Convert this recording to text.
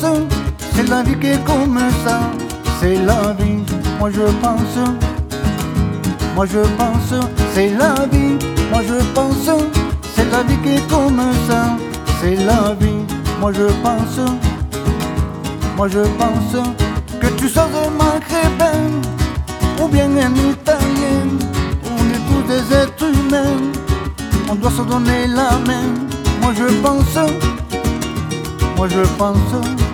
pense, c'est la vie qui est comme ça. C'est la vie, moi je pense. Moi je pense, c'est la vie. Moi je pense, c'est la vie qui est comme ça. C'est la vie, moi je pense. Moi je pense que tu sois un maghrébin ou bien un italien. On est tous des êtres humains, on doit se donner la main. Moi je pense,